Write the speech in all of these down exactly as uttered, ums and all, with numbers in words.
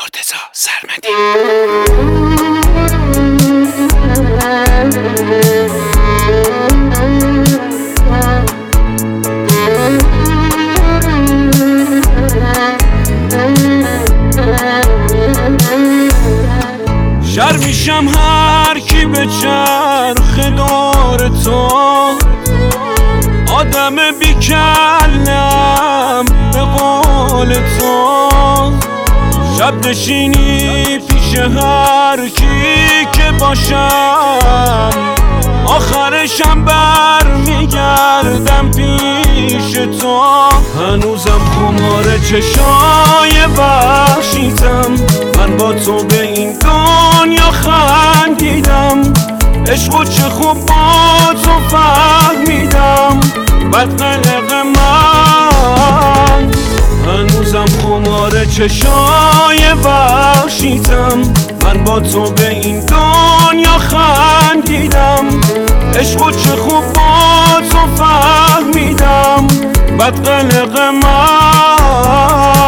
مرتضی سرمدی. شر میشم هر کی به چرخ دور تو، آدم بیکلم به قول تو. شب نشینی پیش هر کی که باشم، آخرشم بر میگردم پیش تو. هنوزم خمار چشای وحشیتم، من با تو به این دنیا خندیدم. عشق و چه خوب با تو فهمیدم، بد قلق من. هنوزم خمار چشای وحشیتم، من با تو به این دنیا خندیدم. عشق و چه خوب با تو فهمیدم، بد قلق من.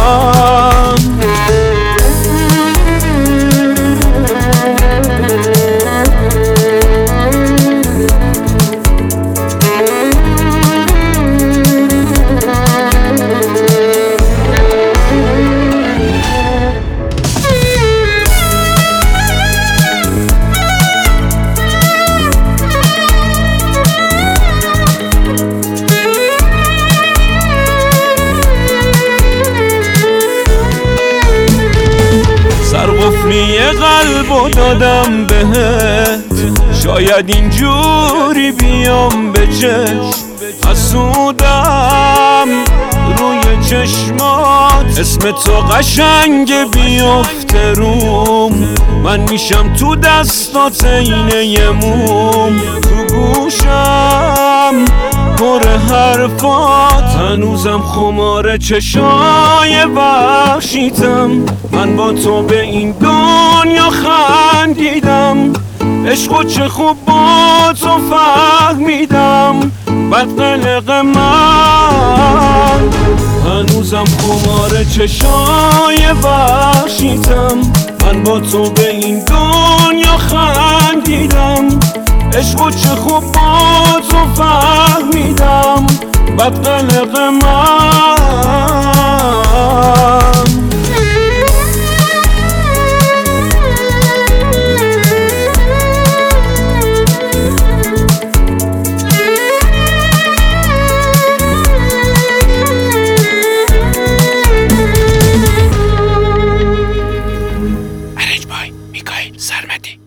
قفلی قلبو دادم بهت، شاید اینجوری بیام به چشم. حسودم روی چشمات، اسم تو قشنگ بیفته روم. من میشم تو دستات اینه یه موم، تو گوشم پر حرفات. هنوزم خمار چشای وحشیتم، من با تو به این دنیا خندیدم. عشق و چه خوب با تو فهمیدم، بد قلق من. هنوزم خمار چشای وحشیتم، من با تو به این دنیا خندیدم. عشق و چه خوب با تو فهمیدم، بد قلق من. ارنج بای میکائیل سرمدی.